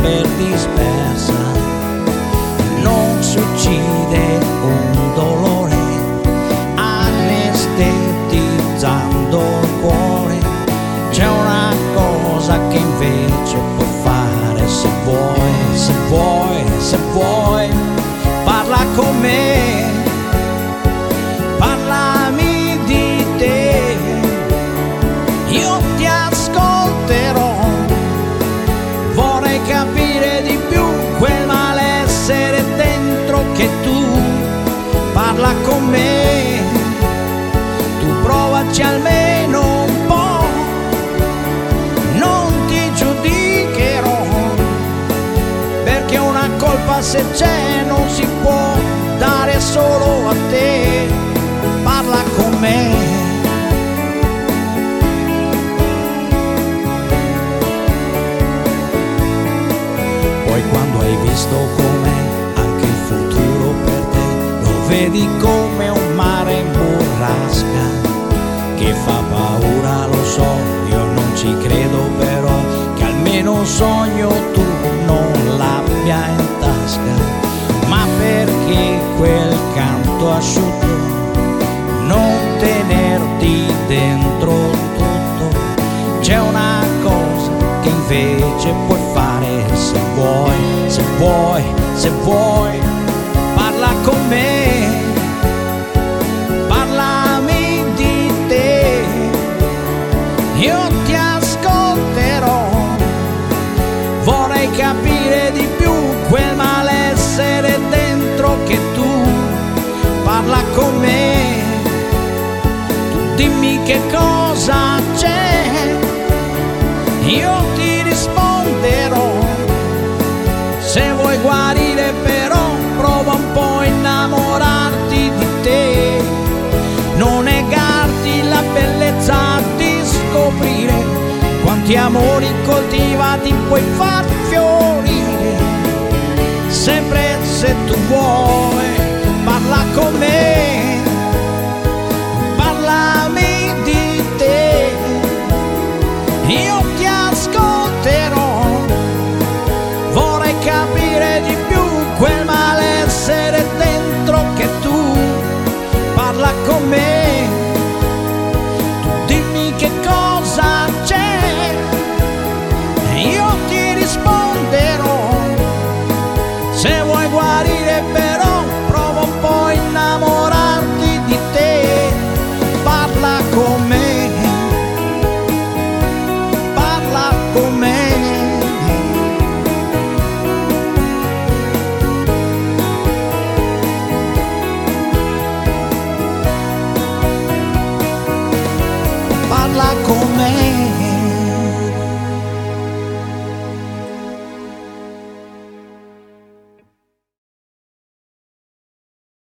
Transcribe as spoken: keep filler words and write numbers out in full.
per dispersa, non si uccide un dolore anestetizzando il cuore. C'è una cosa che invece puoi fare se vuoi, se vuoi, se vuoi, parla con me, parlami di te, io ti ascolterò, vorrei capire di più quel malessere dentro che tu, parla con me, tu provaci almeno un po', non ti giudicherò, perché una colpa se c'è non si può dare solo a te, parla con me. Poi quando hai visto com'è anche il futuro per te, lo vedi come un mare in burrasca che fa paura, lo so, io non ci credo, però che almeno un sogno tu non l'abbia in tasca, ma perché quel canto asciutto non tenerti dentro tutto. C'è una cosa che invece puoi fare se vuoi, se vuoi, se vuoi, parla con me, parlami di te, io ti ascolterò, vorrei capire di più quel malessere dentro che tu, parla con me, tu dimmi che cosa c'è, io ti risponderò, se vuoi guarire però prova un po' a innamorarti di te, non negarti la bellezza di scoprire quanti amori coltivati puoi far fiorire, sempre se tu vuoi, parla con me, parlami di te, io ti ascolterò, vorrei capire di più quel malessere dentro che tu, parla con me, tu dimmi che cosa c'è, io ti risponderò, se vuoi guarire però prova un po' a innamorarti di te, parla con me, parla con me. Parla con me.